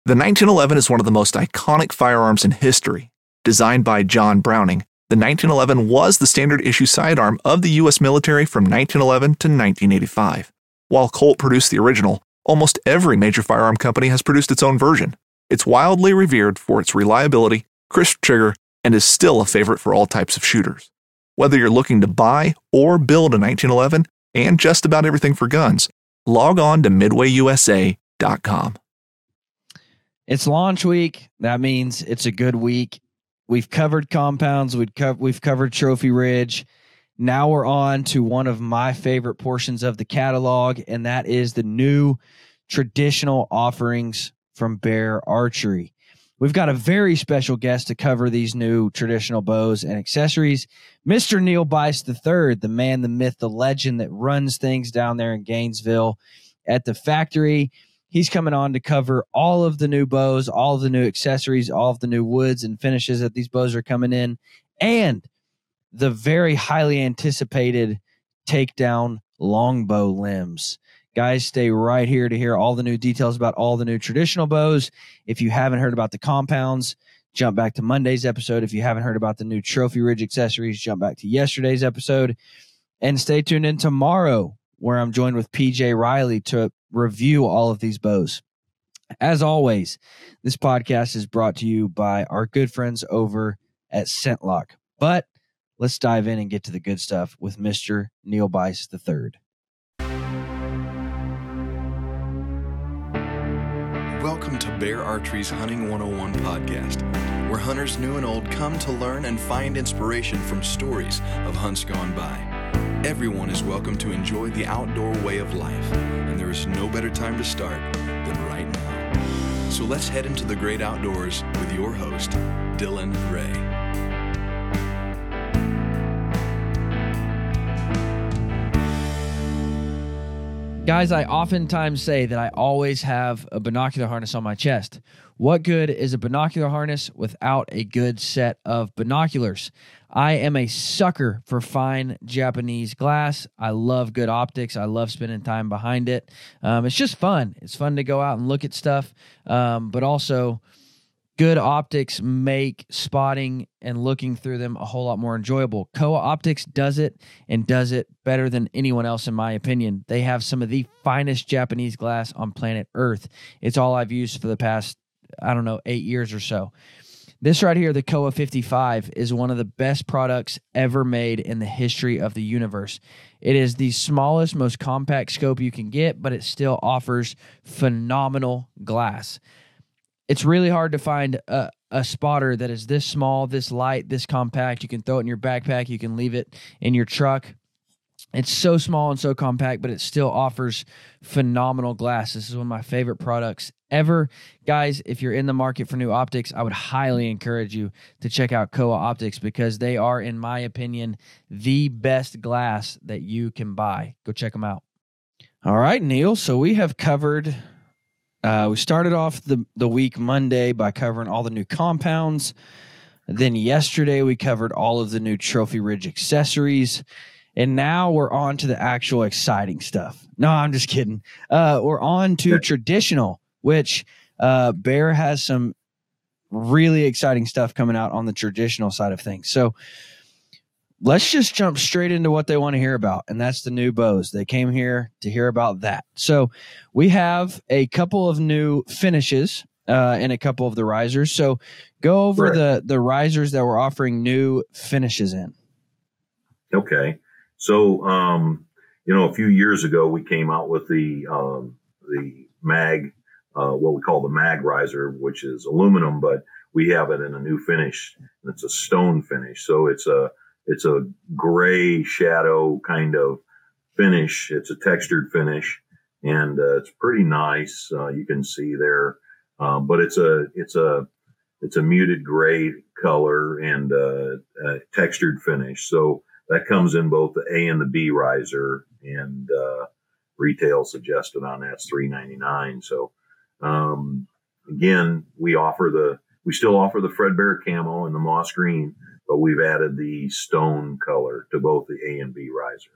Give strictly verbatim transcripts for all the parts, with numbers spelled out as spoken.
The nineteen eleven is one of the most iconic firearms in history. Designed by John Browning, the nineteen eleven was the standard issue sidearm of the U S military from nineteen eleven to nineteen eighty-five. While Colt produced the original, almost every major firearm company has produced its own version. It's wildly revered for its reliability, crisp trigger, and is still a favorite for all types of shooters. Whether you're looking to buy or build a nineteen eleven and just about everything for guns, log on to midway U S A dot com. It's launch week. That means it's a good week. We've covered compounds. We've, co- we've covered Trophy Ridge. Now we're on to one of my favorite portions of the catalog, and that is the new traditional offerings from Bear Archery. We've got a very special guest to cover these new traditional bows and accessories, Mister Neil Bice the third, the man, the myth, the legend that runs things down there in Gainesville at the factory. He's coming on to cover all of the new bows, all of the new accessories, all of the new woods and finishes that these bows are coming in, and the very highly anticipated takedown longbow limbs. Guys, stay right here to hear all the new details about all the new traditional bows. If you haven't heard about the compounds, jump back to Monday's episode. If you haven't heard about the new Trophy Ridge accessories, jump back to yesterday's episode. And stay tuned in tomorrow, where I'm joined with P J Riley to review all of these bows. As always, this podcast is brought to you by our good friends over at ScentLock. But let's dive in and get to the good stuff with Mister Neil Bice the third. Welcome to Bear Archery's Hunting one oh one podcast, where hunters new and old come to learn and find inspiration from stories of hunts gone by. Everyone is welcome to enjoy the outdoor way of life, and there is no better time to start than right now. So let's head into the great outdoors with your host, Dylan Ray. Guys, I oftentimes say that I always have a binocular harness on my chest. What good is a binocular harness without a good set of binoculars? I am a sucker for fine Japanese glass. I love good optics. I love spending time behind it. Um, it's just fun. It's fun to go out and look at stuff, um, but also good optics make spotting and looking through them a whole lot more enjoyable. Kowa Optics does it and does it better than anyone else, in my opinion. They have some of the finest Japanese glass on planet Earth. It's all I've used for the past, I don't know, eight years or so. This right here, the Kowa fifty-five, is one of the best products ever made in the history of the universe. It is the smallest, most compact scope you can get, but it still offers phenomenal glass. It's really hard to find a, a spotter that is this small, this light, this compact. You can throw it in your backpack. You can leave it in your truck. It's so small and so compact, but it still offers phenomenal glass. This is one of my favorite products ever. Guys, if you're in the market for new optics, I would highly encourage you to check out Kowa Optics because they are, in my opinion, the best glass that you can buy. Go check them out. All right, Neil. So we have covered... Uh, we started off the, the week Monday by covering all the new compounds. Then yesterday we covered all of the new Trophy Ridge accessories. And now we're on to the actual exciting stuff. No, I'm just kidding. Uh, we're on to traditional, which uh, Bear has some really exciting stuff coming out on the traditional side of things. So let's just jump straight into what they want to hear about, and that's the new bows. They came here to hear about that. So we have a couple of new finishes uh, and a couple of the risers. So go over Right. the, the risers that we're offering new finishes in. Okay. So, um, you know, a few years ago, we came out with the, um, the mag, uh, what we call the mag riser, which is aluminum, but we have it in a new finish. It's a stone finish. So it's a, it's a gray shadow kind of finish. It's a textured finish and, uh, it's pretty nice. Uh, you can see there, um, but it's a, it's a, it's a muted gray color and, uh, a textured finish. So, that comes in both the A and the B riser, and uh, retail suggested on that's three ninety-nine. So um, again, we offer the we still offer the Fredbear camo and the moss green, but we've added the stone color to both the A and B riser.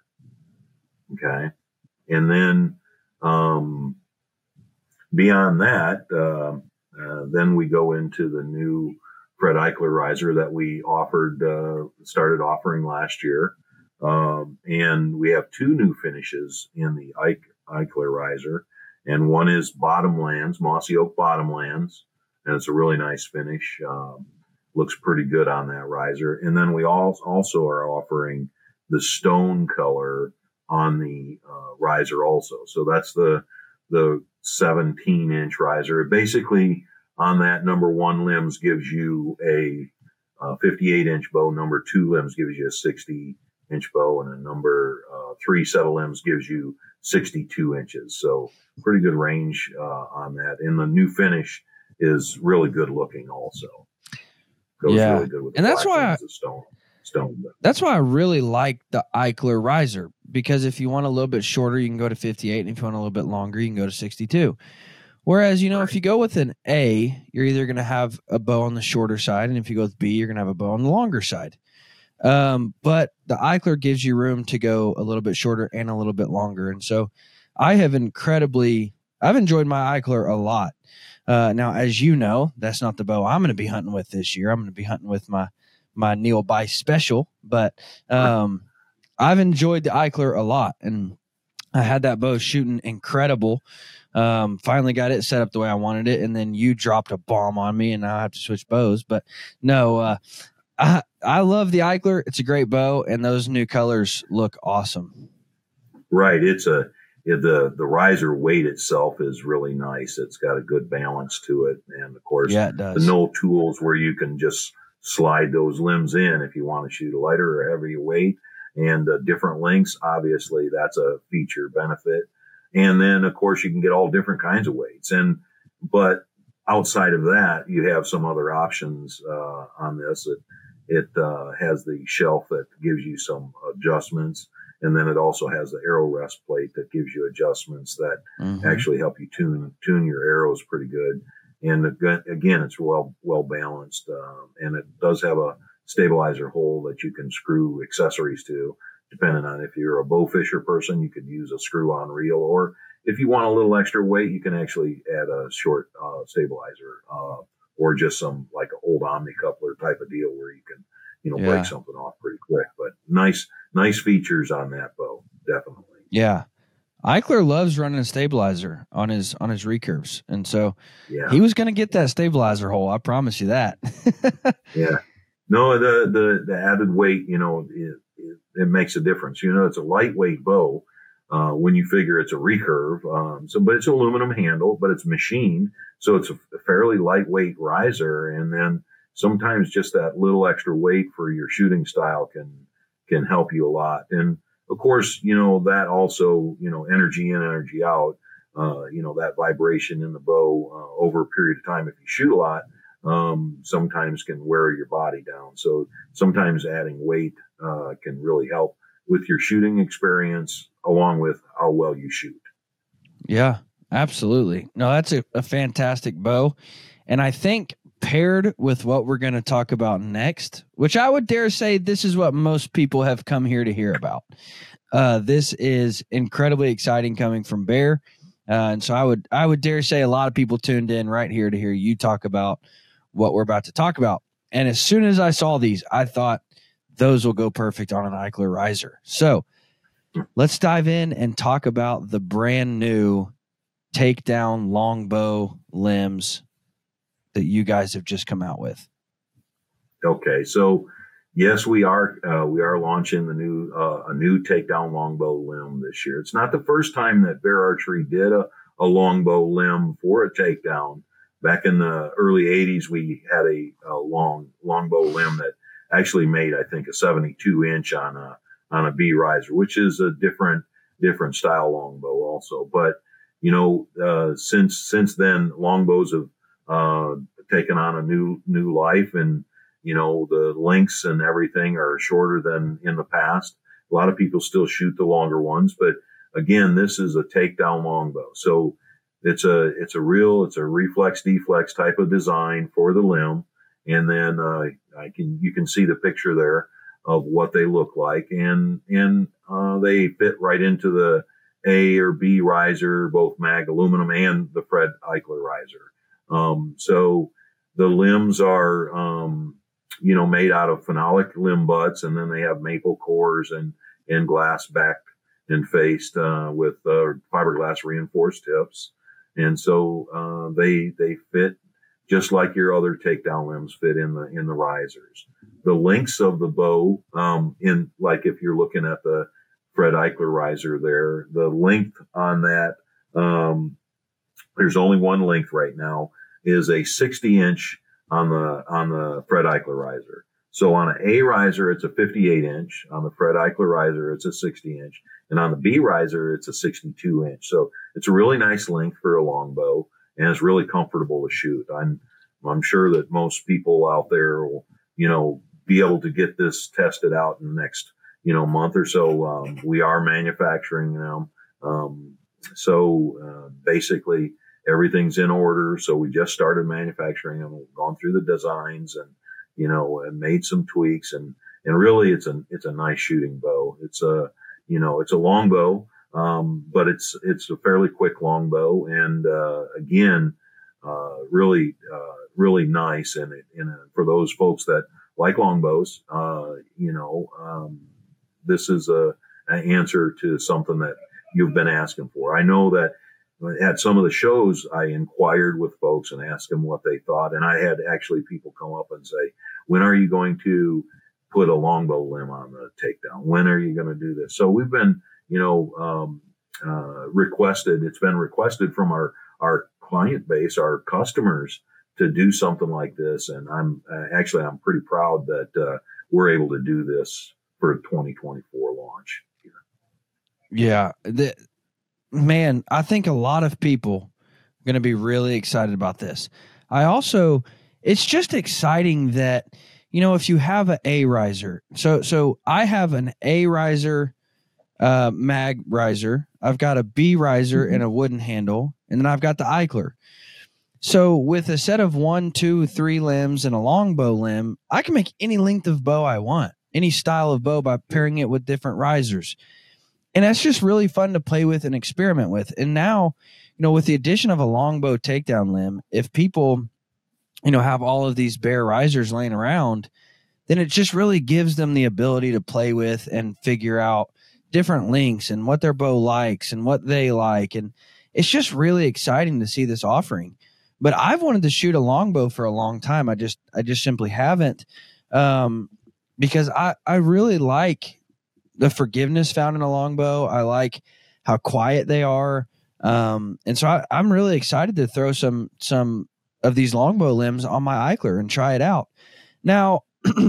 Okay, and then um, beyond that, uh, then we go into the new Fred Eichler riser that we offered, uh, started offering last year. Um, and we have two new finishes in the Eichler riser. And one is Bottomlands, Mossy Oak Bottomlands. And it's a really nice finish. Um, looks pretty good on that riser. And then we all, also are offering the stone color on the uh, riser also. So that's the the seventeen inch riser. Basically, on that, number one limbs gives you a uh, fifty-eight inch bow. Number two limbs gives you a sixty inch bow, and a number uh, three set of limbs gives you sixty-two inches. So pretty good range uh, on that. And the new finish is really good looking also. Goes yeah, really good with the and that's why I, stone. Stone. That's why I really like the Eichler riser, because if you want a little bit shorter, you can go to fifty-eight, and if you want a little bit longer, you can go to sixty-two. Whereas, you know, right. if you go with an A, you're either going to have a bow on the shorter side, and if you go with B, you're going to have a bow on the longer side. Um, but the Eichler gives you room to go a little bit shorter and a little bit longer, and so I have incredibly, I've enjoyed my Eichler a lot. Uh, now, as you know, that's not the bow I'm going to be hunting with this year. I'm going to be hunting with my my Neil Bice special, but um, I've enjoyed the Eichler a lot, and I had that bow shooting incredible. Um, finally got it set up the way I wanted it, and then you dropped a bomb on me, and now I have to switch bows. But no, uh, I I love the Eichler. It's a great bow, and those new colors look awesome. Right, it's a the the riser weight itself is really nice. It's got a good balance to it, and of course, yeah, it does. The no tools where you can just slide those limbs in if you want to shoot a lighter or heavier weight, and uh, different lengths. Obviously, that's a feature benefit. And then, of course, you can get all different kinds of weights. And but outside of that, you have some other options uh, on this. It it uh, has the shelf that gives you some adjustments, and then it also has the arrow rest plate that gives you adjustments that mm-hmm. actually help you tune tune your arrows pretty good. And again, it's well well balanced, um, and it does have a stabilizer hole that you can screw accessories to, depending on if you're a bow fisher person, you could use a screw-on reel, or if you want a little extra weight, you can actually add a short uh, stabilizer, uh, or just some like an old Omni coupler type of deal where you can, you know, yeah. break something off pretty quick. But nice, nice features on that bow, definitely. Yeah. Eichler loves running a stabilizer on his on his recurves, and so yeah. he was going to get that stabilizer hole. I promise you that. yeah, no, the the the added weight, you know, it, it, it makes a difference. You know, it's a lightweight bow uh, when you figure it's a recurve. Um, so, but it's an aluminum handle, but it's machined, so it's a, a fairly lightweight riser. And then sometimes just that little extra weight for your shooting style can can help you a lot. And of course, you know, that also, you know, energy in, energy out, uh, you know, that vibration in the bow uh, over a period of time, if you shoot a lot, um, sometimes can wear your body down. So sometimes adding weight uh, can really help with your shooting experience along with how well you shoot. Yeah, absolutely. No, that's a, a fantastic bow. And I think paired with what we're going to talk about next, which I would dare say this is what most people have come here to hear about. Uh, this is incredibly exciting coming from Bear. Uh, and so I would, I would dare say a lot of people tuned in right here to hear you talk about what we're about to talk about. And as soon as I saw these, I thought those will go perfect on an Eichler riser. So let's dive in and talk about the brand new takedown longbow limbs that you guys have just come out with. Okay, so yes, we are uh, we are launching the new uh, a new takedown longbow limb this year. It's not the first time that Bear Archery did a, a longbow limb for a takedown. Back in the early eighties, we had a, a long longbow limb that actually made, I think, a seventy-two inch on a on a B riser, which is a different different style longbow also. But you know, uh, since since then, longbows have uh, taken on a new, new life, and, you know, the lengths and everything are shorter than in the past. A lot of people still shoot the longer ones, but again, this is a takedown longbow. So it's a, it's a real, it's a reflex deflex type of design for the limb. And then, uh, I can, you can see the picture there of what they look like, and, and, uh, they fit right into the A or B riser, both mag aluminum and the Fred Eichler riser. Um, so the limbs are, um, you know, made out of phenolic limb butts, and then they have maple cores and, and glass backed and faced, uh, with, uh, fiberglass reinforced tips. And so, uh, they, they fit just like your other takedown limbs fit in the, in the risers. The lengths of the bow, um, in, like if you're looking at the Fred Eichler riser there, the length on that, um, there's only one length right now, is a sixty inch on the, on the Fred Eichler riser. So on an A riser, it's a fifty-eight inch. On the Fred Eichler riser, it's a sixty inch. And on the B riser, it's a sixty-two inch. So it's a really nice length for a longbow, and it's really comfortable to shoot. I'm, I'm sure that most people out there will, you know, be able to get this tested out in the next, you know, month or so. Um, we are manufacturing them. Um, so, uh, basically everything's in order. So we just started manufacturing them. We've gone through the designs and, you know, and made some tweaks, and, and really it's a, it's a nice shooting bow. It's a, you know, it's a long bow. Um, but it's, it's a fairly quick long bow. And, uh, again, uh, really, uh, really nice. And it, and for those folks that like longbows, uh, you know, um, this is a, an answer to something that you've been asking for. I know that at some of the shows, I inquired with folks and asked them what they thought. And I had actually people come up and say, when are you going to put a longbow limb on the takedown? When are you going to do this? So we've been, you know, um, uh, requested, it's been requested from our, our client base, our customers, to do something like this. And I'm uh, actually, I'm pretty proud that, uh, we're able to do this for a twenty twenty-four launch here. Yeah. The, man, I think a lot of people are going to be really excited about this. I also, it's just exciting that, you know, if you have an A riser, so, so I have an A riser, uh, mag riser. I've got a B riser mm-hmm. and a wooden handle, and then I've got the Eichler. So with a set of one, two, three limbs and a longbow limb, I can make any length of bow I want, any style of bow, by pairing it with different risers. And that's just really fun to play with and experiment with. And now, you know, with the addition of a longbow takedown limb, if people, you know, have all of these bare risers laying around, then it just really gives them the ability to play with and figure out different lengths and what their bow likes and what they like. And it's just really exciting to see this offering. But I've wanted to shoot a longbow for a long time. I just, I just simply haven't, um, because I, I really like the forgiveness found in a longbow. I like how quiet they are. Um, and so I, I'm really excited to throw some, some of these longbow limbs on my Eichler and try it out. Now,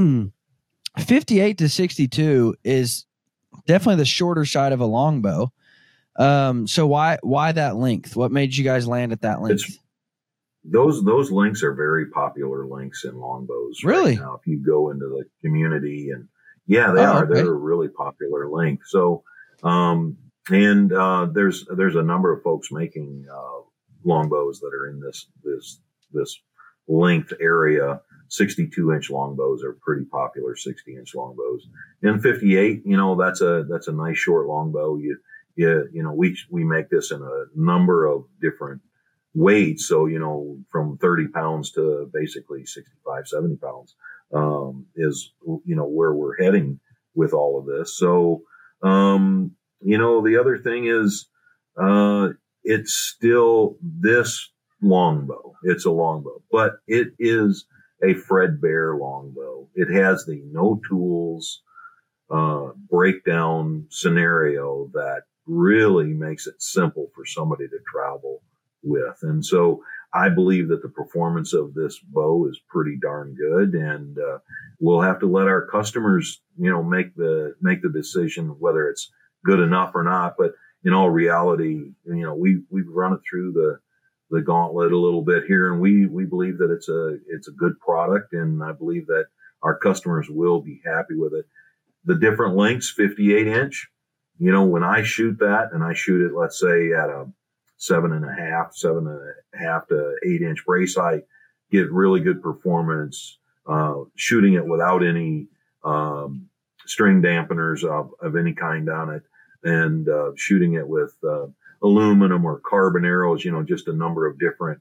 fifty-eight to sixty-two is definitely the shorter side of a longbow. Um, so why, why that length? What made you guys land at that length? It's, those, those lengths are very popular lengths in longbows. Really? Right now, if you go into the community, and yeah, they oh, are, okay. they're a really popular length. So, um, and, uh, there's, there's a number of folks making, uh, longbows that are in this, this, this length area. sixty-two inch longbows are pretty popular, sixty inch longbows. And fifty-eight, you know, that's a, that's a nice short longbow. You, you, you know, we, we make this in a number of different weights. So, you know, from thirty pounds to basically sixty-five, seventy pounds, um, is, you know, where we're heading with all of this. So, um, you know, the other thing is, uh, it's still this longbow. It's a longbow, but it is a Fred Bear longbow. It has the no tools, uh, breakdown scenario that really makes it simple for somebody to travel with. And so I believe that the performance of this bow is pretty darn good. And, uh, we'll have to let our customers, you know, make the, make the decision whether it's good enough or not. But in all reality, you know, we, we've run it through the, the gauntlet a little bit here, and we, we believe that it's a, it's a good product. And I believe that our customers will be happy with it. The different lengths, fifty-eight inch, you know, when I shoot that and I shoot it, let's say at a seven and a half, seven and a half to eight inch brace height, get really good performance, uh, shooting it without any, um, string dampeners of, of any kind on it, and, uh, shooting it with, uh, aluminum or carbon arrows, you know, just a number of different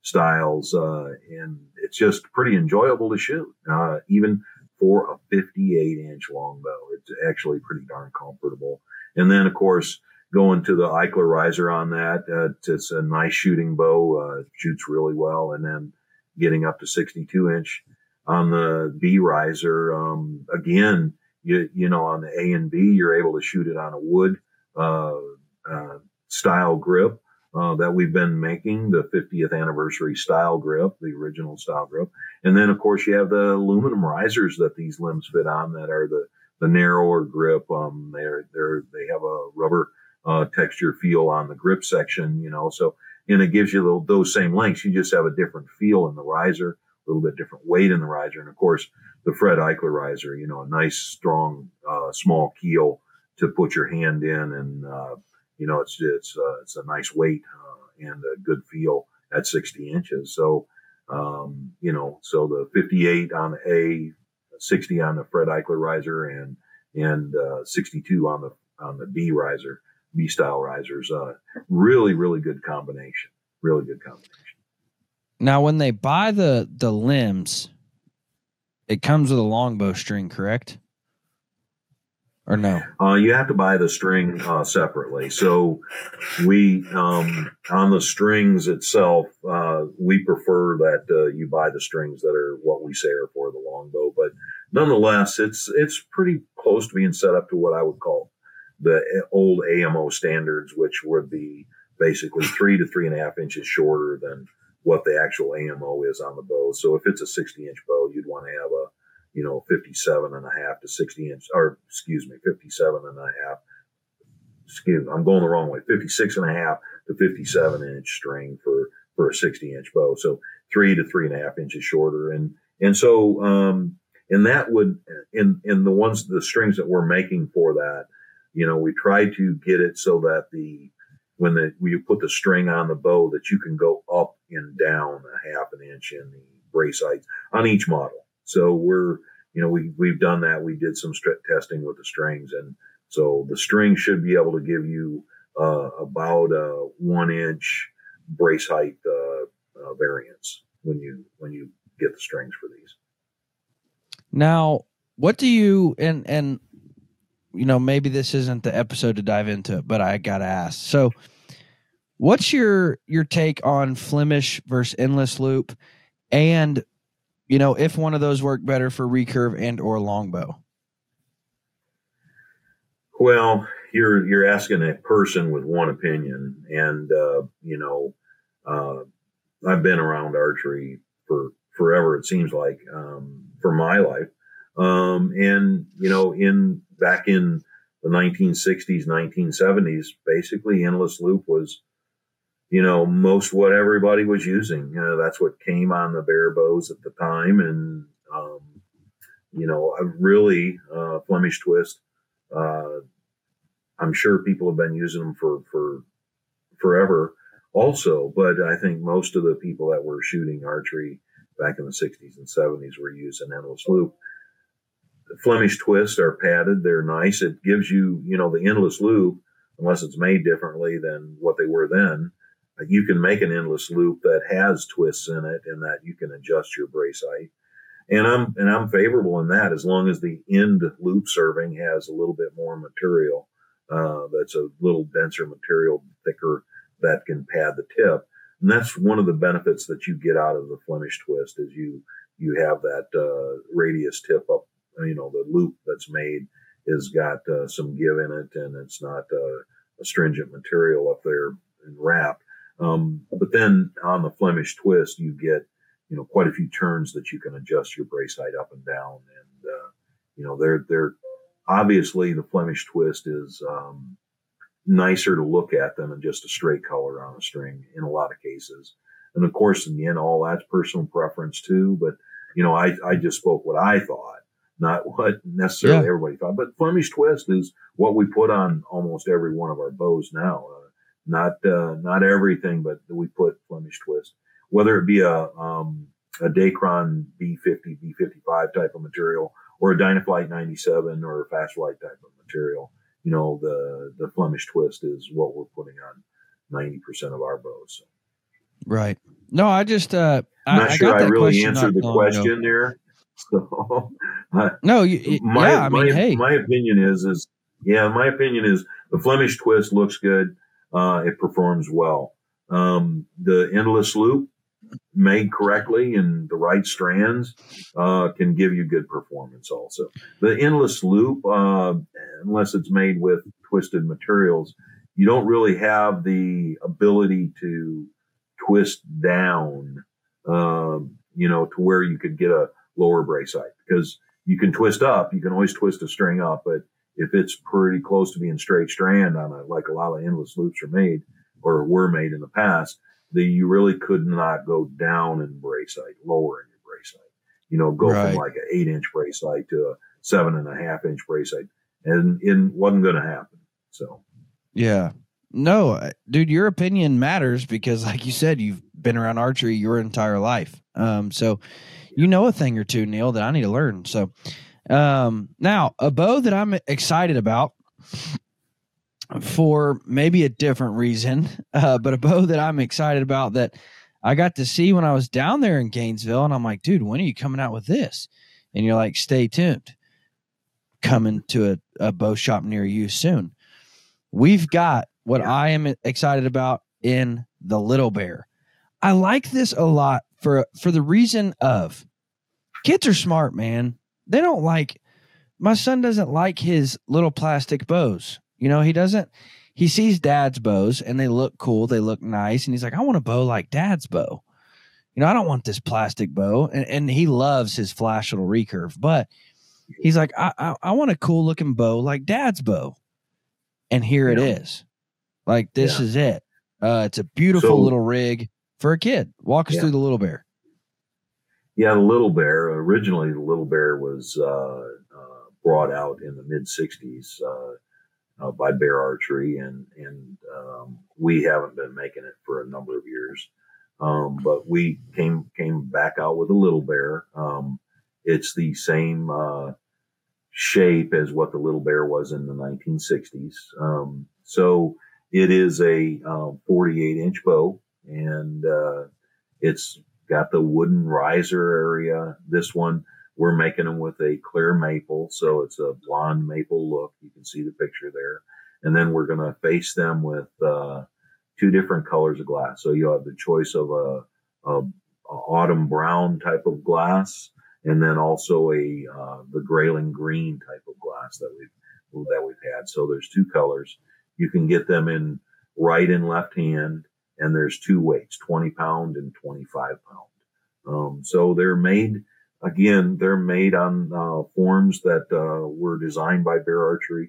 styles, uh, and it's just pretty enjoyable to shoot, uh, even for a fifty-eight inch longbow. It's actually pretty darn comfortable. And then, of course, going to the Eichler riser on that, uh, it's a nice shooting bow, uh, shoots really well. And then getting up to sixty-two inch on the B riser, um, again, you, you know, on the A and B, you're able to shoot it on a wood, uh, uh, style grip. Uh, that we've been making, the fiftieth anniversary style grip, the original style grip. And then, of course, you have the aluminum risers that these limbs fit on that are the, the narrower grip. Um, they're, they're, they have a rubber, uh, texture feel on the grip section, you know, so, and it gives you the, those same lengths. You just have a different feel in the riser, a little bit different weight in the riser. And of course, the Fred Eichler riser, you know, a nice, strong, uh, small keel to put your hand in, and, uh, you know, it's, it's, uh, it's a nice weight, uh, and a good feel at sixty inches. So, um, you know, so the fifty-eight on the A, sixty on the Fred Eichler riser, and, and, uh, sixty-two on the, on the B riser, B style risers, uh, really, really good combination, really good combination. Now, when they buy the, the limbs, it comes with a longbow string, correct? Or no? Uh, you have to buy the string, uh, separately. So we, um, on the strings itself, uh, we prefer that, uh, you buy the strings that are what we say are for the longbow. But nonetheless, it's, it's pretty close to being set up to what I would call the old A M O standards, which would be basically three to three and a half inches shorter than what the actual A M O is on the bow. So if it's a sixty inch bow, you'd want to have a, you know, fifty-seven and a half to sixty inch, or excuse me, fifty-seven and a half. Excuse me, I'm going the wrong way. fifty-six and a half to fifty-seven inch string for, for a sixty inch bow. So three to three and a half inches shorter. And, and so, um, and that would, in, in the ones, the strings that we're making for that, you know, we try to get it so that the, when the, when you put the string on the bow, that you can go up and down a half an inch in the brace height on each model. So we're, you know, we, we've done that. We did some strip testing with the strings. And so the string should be able to give you, uh, about a one inch brace height, uh, uh, variance when you, when you get the strings for these. Now, what do you, and, and, you know, maybe this isn't the episode to dive into it, but I got to ask. So what's your, your take on Flemish versus endless loop? And, you know, if one of those work better for recurve and or longbow? Well, you're, you're asking a person with one opinion. And, uh, you know, uh, I've been around archery for forever, it seems like, um, for my life. Um, and, you know, in, back in the nineteen sixties, nineteen seventies, basically endless loop was, you know, most what everybody was using. You know, that's what came on the bear bows at the time. And, um, you know, I really, uh, Flemish twist, uh, I'm sure people have been using them for, for forever also, but I think most of the people that were shooting archery back in the sixties and seventies were using endless loop. The Flemish twists are padded. They're nice. It gives you, you know, the endless loop, unless it's made differently than what they were then. You can make an endless loop that has twists in it and that you can adjust your brace height. And I'm, and I'm favorable in that as long as the end loop serving has a little bit more material, uh, that's a little denser material, thicker, that can pad the tip. And that's one of the benefits that you get out of the Flemish twist is you, you have that, uh, radius tip up, you know, the loop that's made has got, uh, some give in it, and it's not, uh, a stringent material up there and wrapped. Um, but then on the Flemish twist, you get, you know, quite a few turns that you can adjust your brace height up and down. And, uh, you know, they're, they're obviously the Flemish twist is, um, nicer to look at than just a straight color on a string in a lot of cases. And of course, in the end, all that's personal preference too. But, you know, I, I just spoke what I thought, not what necessarily yeah. everybody thought. But Flemish twist is what we put on almost every one of our bows now. Uh, not, uh, not everything, but we put Flemish twist, whether it be a, um, a Dacron B fifty, B fifty-five type of material, or a Dynaflight ninety-seven or a Fastlight type of material. You know, the, the Flemish twist is what we're putting on ninety percent of our bows. So. Right. No, I just uh, I'm not I, sure I, got I that really question answered not the long question ago. there. So, uh, No, you, my yeah, I mean, my hey, my opinion is is yeah, my opinion is the Flemish twist looks good. Uh, it performs well. Um, the endless loop, made correctly and the right strands, uh, can give you good performance also. The endless loop, uh, unless it's made with twisted materials, you don't really have the ability to twist down, um, you know, to where you could get a lower brace height, because you can twist up, you can always twist a string up, but if it's pretty close to being straight strand on it, like a lot of endless loops are made or were made in the past, that you really could not go down in brace height, lower in your brace height. You know, go from right. like an eight inch brace height to a seven and a half inch brace height, and it wasn't going to happen. So, Yeah. No, uh, dude, your opinion matters because, like you said, you've been around archery your entire life. Um, so you know a thing or two, Neil, that I need to learn. So, um, now a bow that I'm excited about for maybe a different reason, uh, but a bow that I'm excited about that I got to see when I was down there in Gainesville, and I'm like, dude, when are you coming out with this? And you're like, stay tuned. Coming to a, a bow shop near you soon. We've got what yeah. I am excited about in the Little Bear. I like this a lot for for the reason of kids are smart, man. They don't like, my son doesn't like his little plastic bows. You know, he doesn't, he sees dad's bows and they look cool. They look nice. And he's like, I want a bow like dad's bow. You know, I don't want this plastic bow. And, and he loves his flash little recurve, but he's like, I, I, I want a cool looking bow like dad's bow. And here it Yeah. is. Like, this Yeah. is it. Uh, it's a beautiful So- little rig for a kid. Walk us Yeah. through the Little Bear. Yeah, the Little Bear. Originally, the Little Bear was uh, uh, brought out in the mid sixties uh, uh, by Bear Archery, and and um, we haven't been making it for a number of years. Um, but we came came back out with a Little Bear. Um, it's the same uh, shape as what the Little Bear was in the nineteen sixties. Um, so it is a uh, forty-eight inch bow, and uh, it's got the wooden riser area. This one, we're making them with a clear maple, so it's a blonde maple look. You can see the picture there. And then we're going to face them with uh, two different colors of glass. So you have the choice of a, a, a autumn brown type of glass, and then also a uh, the Grayling green type of glass that we've that we've had. So there's two colors. You can get them in right and left hand. And there's two weights, twenty pound and twenty-five pound. Um, so they're made, again, they're made on uh, forms that uh, were designed by Bear Archery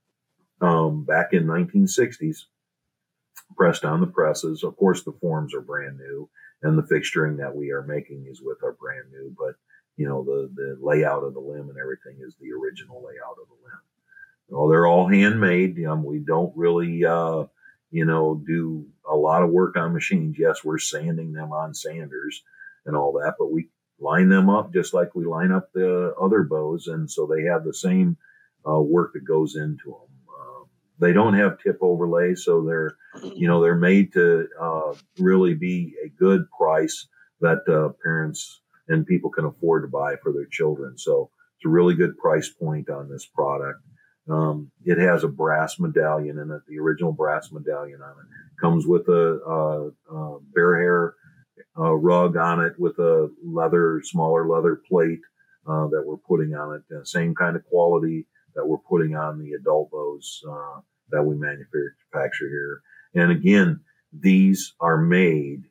um, back in nineteen sixties, pressed on the presses. Of course, the forms are brand new, and the fixturing that we are making is with our brand new, but you know, the, the layout of the limb and everything is the original layout of the limb. Well, they're all handmade. Um, we don't really, uh, you know, do a lot of work on machines. Yes, we're sanding them on sanders and all that, but we line them up just like we line up the other bows. And so they have the same uh, work that goes into them. Um, they don't have tip overlay, so they're, you know, they're made to uh, really be a good price that uh, parents and people can afford to buy for their children. So it's a really good price point on this product. Um, it has a brass medallion in it, the original brass medallion on it. Comes with a, a, a bear hair uh, rug on it with a leather, smaller leather plate uh, that we're putting on it. Uh, same kind of quality that we're putting on the adult bows uh, that we manufacture here. And again, these are made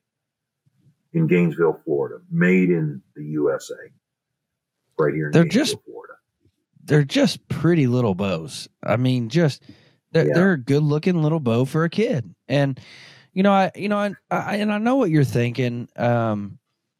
in Gainesville, Florida, made in the U S A, right here in They're Gainesville, just Florida. they're just pretty little bows. I mean, just they're, Yeah. they're a good looking little bow for a kid. And you know, I you know, I, I and I know what you're thinking. Um,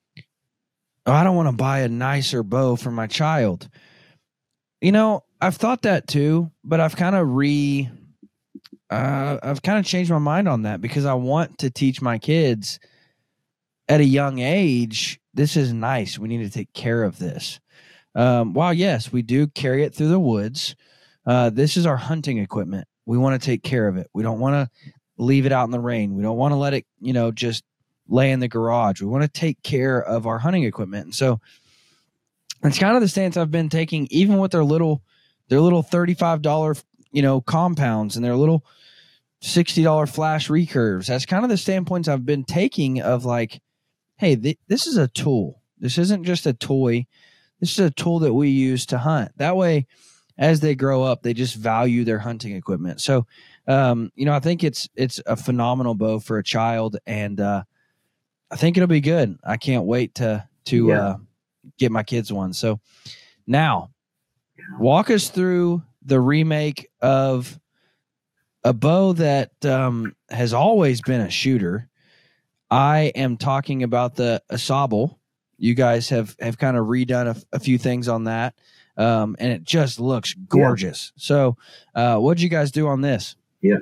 oh, I don't want to buy a nicer bow for my child. You know, I've thought that too, but I've kind of re, uh, I've kind of changed my mind on that because I want to teach my kids at a young age. This is nice. We need to take care of this. Um, while yes, we do carry it through the woods, uh, this is our hunting equipment. We want to take care of it. We don't want to leave it out in the rain. We don't want to let it, you know, just lay in the garage. We want to take care of our hunting equipment. And so it's kind of the stance I've been taking, even with their little, their little thirty-five dollars, you know, compounds and their little sixty dollars flash recurves. That's kind of the standpoints I've been taking of like, hey, th- this is a tool. This isn't just a toy. This is a tool that we use to hunt. That way, as they grow up, they just value their hunting equipment. So, um, you know, I think it's it's a phenomenal bow for a child, and uh, I think it'll be good. I can't wait to to Yeah. uh, get my kids one. So now, walk us through the remake of a bow that um, has always been a shooter. I am talking about the Asable. You guys have, have kind of redone a, a few things on that, um, and it just looks gorgeous. Yeah. So uh, what did you guys do on this? Yeah.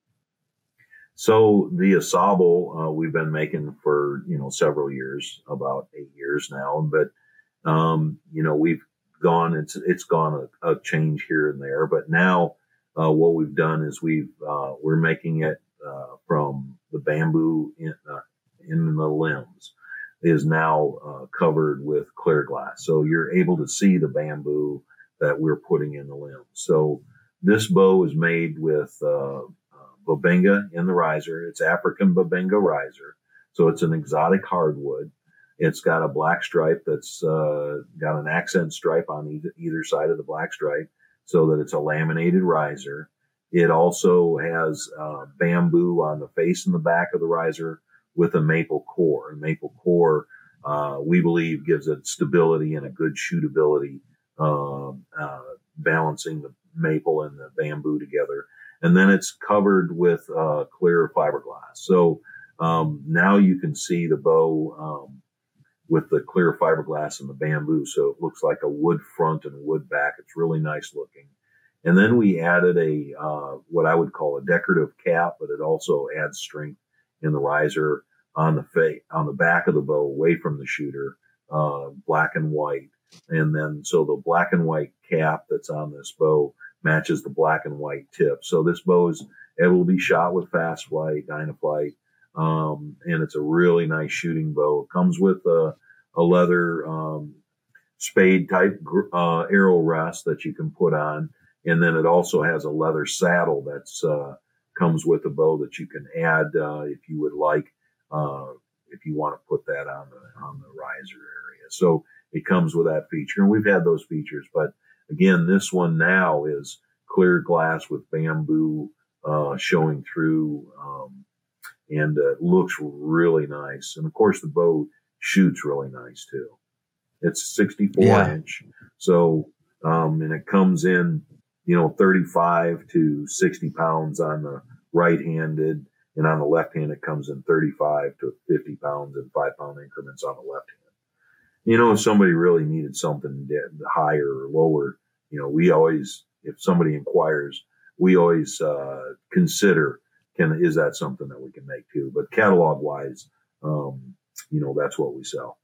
So the Asable, uh, we've been making for, you know, several years, about eight years now. But, um, you know, we've gone, it's, it's gone a, a change here and there. But now uh, what we've done is we've, uh, we're making it uh, from the bamboo in, uh, in the limbs is now uh, covered with clear glass. So you're able to see the bamboo that we're putting in the limbs. So this bow is made with uh, uh, Bubinga in the riser. It's African Bubinga riser. So it's an exotic hardwood. It's got a black stripe that's uh, got an accent stripe on either, either side of the black stripe so that it's a laminated riser. It also has uh, bamboo on the face and the back of the riser with a maple core. And maple core, uh, we believe, gives it stability and a good shootability, uh, uh, balancing the maple and the bamboo together. And then it's covered with uh, clear fiberglass. So um, now you can see the bow um, with the clear fiberglass and the bamboo. So it looks like a wood front and wood back. It's really nice looking. And then we added a uh, what I would call a decorative cap, but it also adds strength in the riser on the fa- on the back of the bow, away from the shooter, uh, black and white. And then, so the black and white cap that's on this bow matches the black and white tip. So this bow is able to be shot with fast flight, Dynaflight, um, and it's a really nice shooting bow. It comes with a, a leather um, spade type uh, arrow rest that you can put on, and then it also has a leather saddle that's uh, comes with a bow that you can add uh, if you would like, uh, if you want to put that on the on the riser area. So it comes with that feature, and we've had those features. But again, this one now is clear glass with bamboo uh, showing through, um, and uh, looks really nice. And of course, the bow shoots really nice too. It's sixty-four Yeah. inch, so um, and it comes in, you know, thirty-five to sixty pounds on the right-handed, and on the left hand, it comes in thirty-five to fifty pounds in five pound increments on the left hand. You know, if somebody really needed something higher or lower, you know, we always, if somebody inquires, we always uh, consider, can is that something that we can make too? But catalog wise, um, you know, that's what we sell.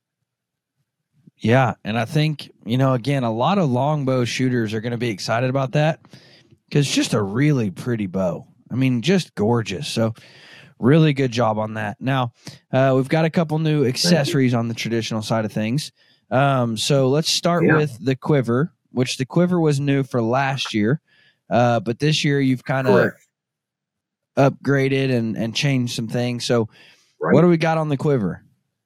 Yeah, and I think, you know, again, a lot of longbow shooters are going to be excited about that because it's just a really pretty bow. I mean, just gorgeous. So really good job on that. Now, uh, we've got a couple new accessories on the traditional side of things. Um, so let's start Yeah. with the quiver, which the quiver was new for last year. Uh, but this year you've kind of Correct. upgraded and, and changed some things. So Right. what do we got on the quiver?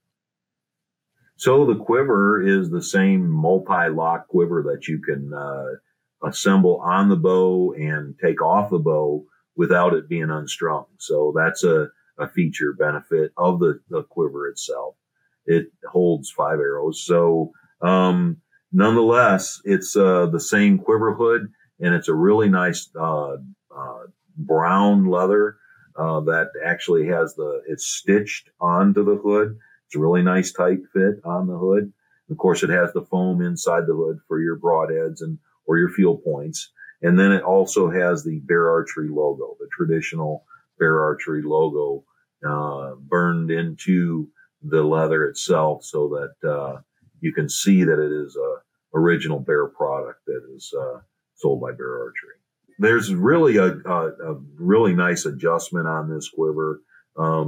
So the quiver is the same multi-lock quiver that you can uh, assemble on the bow and take off the bow without it being unstrung. So that's a, a feature benefit of the, the quiver itself. It holds five arrows. So um, nonetheless, it's uh, the same quiver hood, and it's a really nice uh, uh, brown leather uh, that actually has the, it's stitched onto the hood. It's a really nice tight fit on the hood. Of course, it has the foam inside the hood for your broadheads and or your field points. And then it also has the Bear Archery logo, the traditional Bear Archery logo, uh, burned into the leather itself so that uh, you can see that it is a original Bear product that is uh, sold by Bear Archery. There's really a, a, a really nice adjustment on this quiver. Um,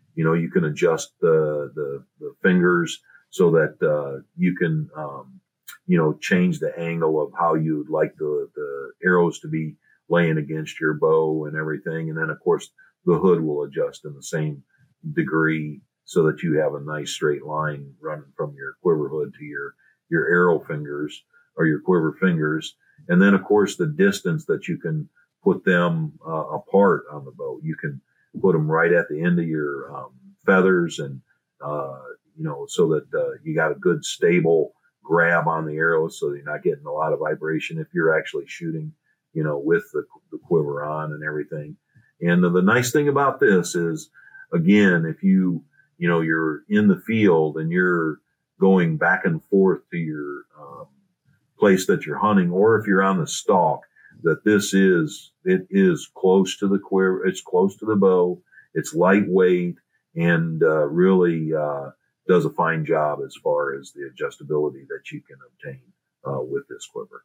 you know, you can adjust the, the, the fingers so that, uh, you can, um, you know, change the angle of how you'd like the, the arrows to be laying against your bow and everything. And then, of course, the hood will adjust in the same degree so that you have a nice straight line running from your quiver hood to your, your arrow fingers or your quiver fingers. And then, of course, the distance that you can put them uh, apart on the bow. You can put them right at the end of your um, feathers and, uh, you know, so that uh, you got a good stable grab on the arrow so you're not getting a lot of vibration if you're actually shooting, you know, with the, the quiver on and everything. And the, the nice thing about this is, again, if you, you know, you're in the field and you're going back and forth to your um, place that you're hunting, or if you're on the stalk, that this is, it is close to the quiver, it's close to the bow, it's lightweight, and uh, really uh, does a fine job as far as the adjustability that you can obtain uh, with this quiver.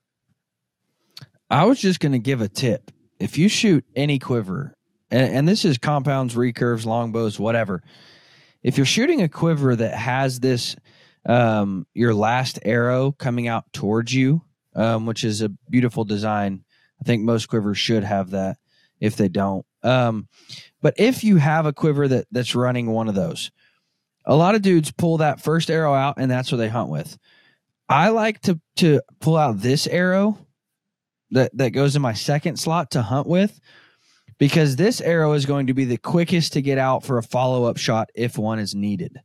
I was just going to give a tip. If you shoot any quiver, and, and this is compounds, recurves, longbows, whatever, if you're shooting a quiver that has this, um, your last arrow coming out towards you, um, which is a beautiful design. I think most quivers should have that if they don't. Um, but if you have a quiver that that's running one of those, a lot of dudes pull that first arrow out and that's what they hunt with. I like to, to pull out this arrow that, that goes in my second slot to hunt with, because this arrow is going to be the quickest to get out for a follow-up shot if one is needed.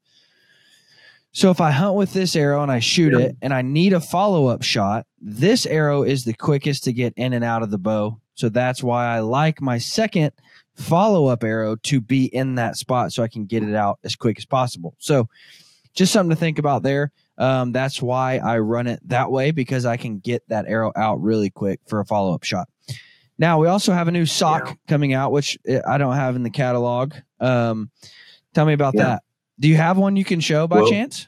So if I hunt with this arrow and I shoot Yeah. it and I need a follow-up shot, this arrow is the quickest to get in and out of the bow. So that's why I like my second follow-up arrow to be in that spot so I can get it out as quick as possible. So just something to think about there. Um, that's why I run it that way, because I can get that arrow out really quick for a follow-up shot. Now, we also have a new sock Yeah. coming out, which I don't have in the catalog. Um, tell me about Yeah. that. Do you have one you can show by Well, chance?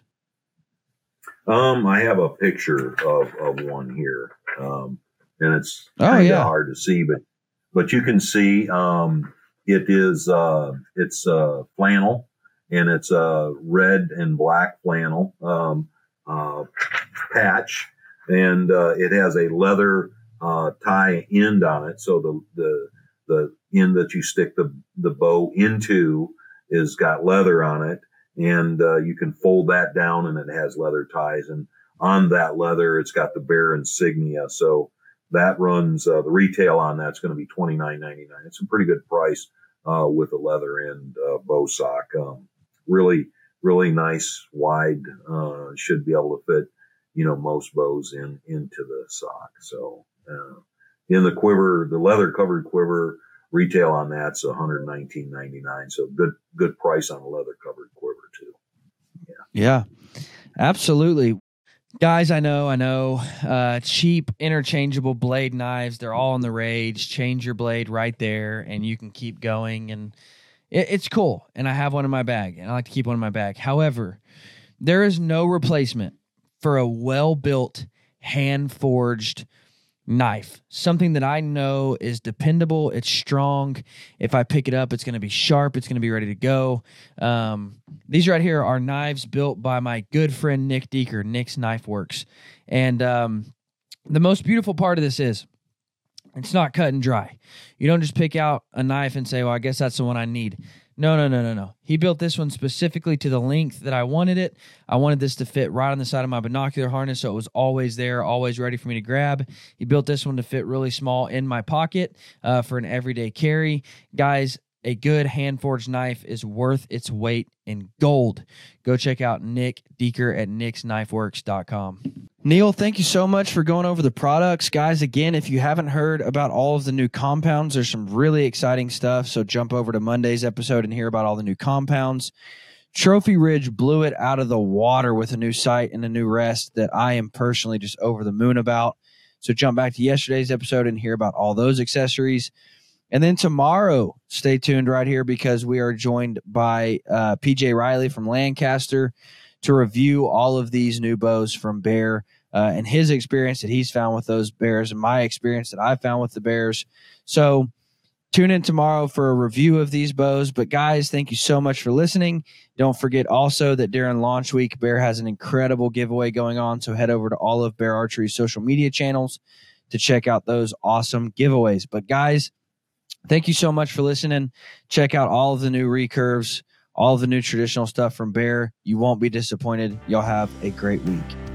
Um, I have a picture of, of one here. Um, and it's Oh, kind of yeah. hard to see, but, but you can see, um, it is, uh, it's, uh, flannel, and it's a red and black flannel, um, uh, patch. And, uh, it has a leather, uh, tie end on it. So the, the, the end that you stick the, the bow into is got leather on it. And, uh, you can fold that down and it has leather ties. And on that leather, it's got the Bear insignia. So that runs, uh, the retail on that's going to be twenty-nine ninety-nine. It's a pretty good price, uh, with a leather end, uh, bow sock. Um, really, really nice, wide, uh, should be able to fit, you know, most bows in, into the sock. So, uh, in the quiver, the leather covered quiver, retail on that's one hundred nineteen ninety-nine. So good, good price on a leather covered quiver too. Yeah. Yeah, absolutely. Guys, I know, I know, uh, cheap interchangeable blade knives, they're all in the rage. Change your blade right there and you can keep going. And it, it's cool. And I have one in my bag and I like to keep one in my bag. However, there is no replacement for a well-built, hand-forged knife, something that I know is dependable. It's strong. If I pick it up, it's going to be sharp. It's going to be ready to go. Um, these right here are knives built by my good friend Nick Deeker, Nick's Knife Works. And um, the most beautiful part of this is it's not cut and dry. You don't just pick out a knife and say, well, I guess that's the one I need. No, no, no, no, no. He built this one specifically to the length that I wanted it. I wanted this to fit right on the side of my binocular harness, so it was always there, always ready for me to grab. He built this one to fit really small in my pocket uh, for an everyday carry. Guys, a good hand-forged knife is worth its weight in gold. Go check out Nick Deeker at nicks knife works dot com. Neil, thank you so much for going over the products. Guys, again, if you haven't heard about all of the new compounds, there's some really exciting stuff, so jump over to Monday's episode and hear about all the new compounds. Trophy Ridge blew it out of the water with a new sight and a new rest that I am personally just over the moon about. So jump back to yesterday's episode and hear about all those accessories. And then tomorrow, stay tuned right here because we are joined by uh, P J Riley from Lancaster to review all of these new bows from Bear uh, and his experience that he's found with those bears and my experience that I found with the bears. So Tune in tomorrow for a review of these bows. But guys, thank you so much for listening. Don't forget also that during launch week, Bear has an incredible giveaway going on. So head over to all of Bear Archery's social media channels to check out those awesome giveaways. But guys, thank you so much for listening. Check out all of the new recurves, all of the new traditional stuff from Bear. You won't be disappointed. Y'all have a great week.